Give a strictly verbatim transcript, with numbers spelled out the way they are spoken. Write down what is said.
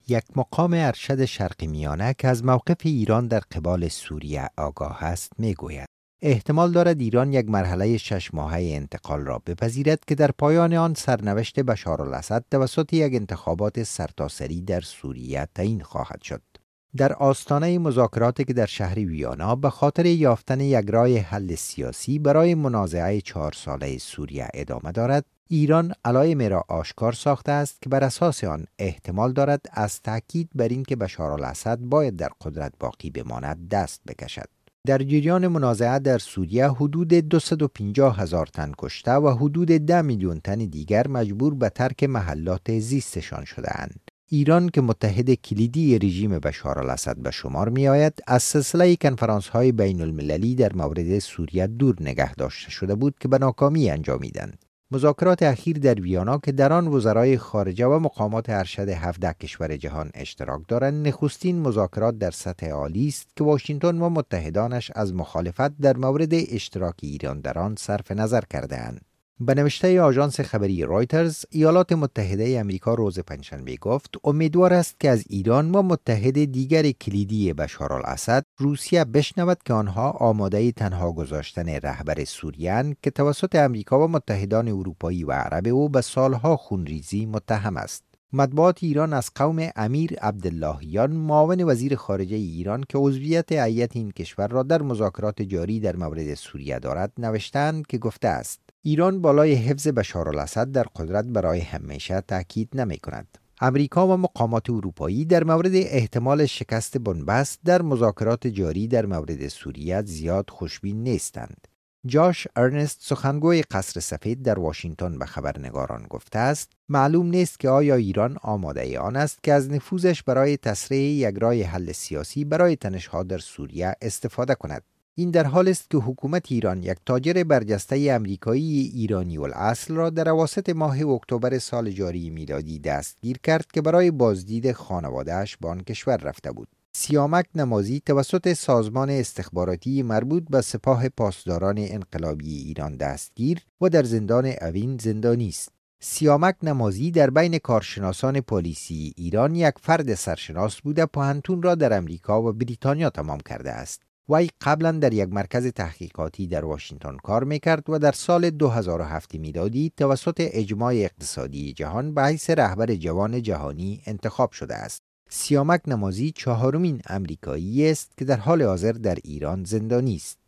یک مقام ارشد شرق میانه که از موقف ایران در قبال سوریه آگاه است میگوید احتمال دارد ایران یک مرحله شش ماهه انتقال را بپذیرد که در پایان آن سرنوشت بشارالاسد توسط یک انتخابات سرتاسری در سوریه تعیین خواهد شد. در آستانه مذاکراتی که در شهر ویانا به خاطر یافتن یک راه حل سیاسی برای منازعه چهار ساله سوریه ادامه دارد، ایران علائم را آشکار ساخته است که بر اساس آن احتمال دارد از تأکید بر این که بشارالاسد باید در قدرت باقی بماند دست بکشد. در جریان منازعه در سوریه حدود دویست و پنجاه هزار تن کشته و حدود ده میلیون تن دیگر مجبور به ترک محلات زیستشان شده‌اند. ایران که متحد کلیدی رژیم بشارالاسد به شمار می آید، از سلسله کنفرانس های بین المللی در مورد سوریه دور نگه داشته شده بود که به ناکامی انجامیدند. مذاکرات اخیر در ویانا که در آن وزرای خارجه و مقامات ارشد هفده کشور جهان اشتراک دارند، نخستین مذاکرات در سطح عالی است که واشنگتن و متحدانش از مخالفت در مورد اشتراک ایران در آن صرف نظر کرده‌اند. به نوشته آژانس خبری رایترز، ایالات متحده آمریکا روز پنجشنبه گفت امیدوار است که از ایران و متحد دیگر کلیدی بشارالاسد روسیه بشنود که آنها آماده تنها گذاشتن رهبر سوریه که توسط آمریکا و متحدان اروپایی و عرب او به سالها خونریزی متهم است. مطبوعات ایران از قوم امیر عبداللهیان، معاون وزیر خارجه ایران که عضویت هیئت این کشور را در مذاکرات جاری در مورد سوریه دارد، نوشتند که گفته است ایران بالای حفظ بشارالاسد در قدرت برای همیشه تاکید نمی کند. امریکا و مقامات اروپایی در مورد احتمال شکست بنبست در مذاکرات جاری در مورد سوریه زیاد خوشبین نیستند. جاش ارنست، سخنگوی قصر سفید در واشنگتن، به خبرنگاران گفته است معلوم نیست که آیا ایران آماده آن است که از نفوذش برای تسریع یک راه حل سیاسی برای تنش‌ها در سوریه استفاده کند. این در حال است که حکومت ایران یک تاجر برجسته آمریکایی ایرانی الاصل را در اواسط ماه اکتبر سال جاری میلادی دستگیر کرد که برای بازدید خانواده‌اش به آن کشور رفته بود. سیامک نمازی توسط سازمان استخباراتی مربوط به سپاه پاسداران انقلابی ایران دستگیر و در زندان اوین زندانی است. سیامک نمازی در بین کارشناسان پلیسی ایران یک فرد سرشناس بوده پوهنتون را در امریکا و بریتانیا تمام کرده است. وی قبلا در یک مرکز تحقیقاتی در واشنگتن کار میکرد و در سال دو هزار و هفت میلادی توسط اجماع اقتصادی جهان به حیث رهبر جوان جهانی انتخاب شده است. سیامک نمازی چهارمین امریکایی است که در حال حاضر در ایران زندانی است.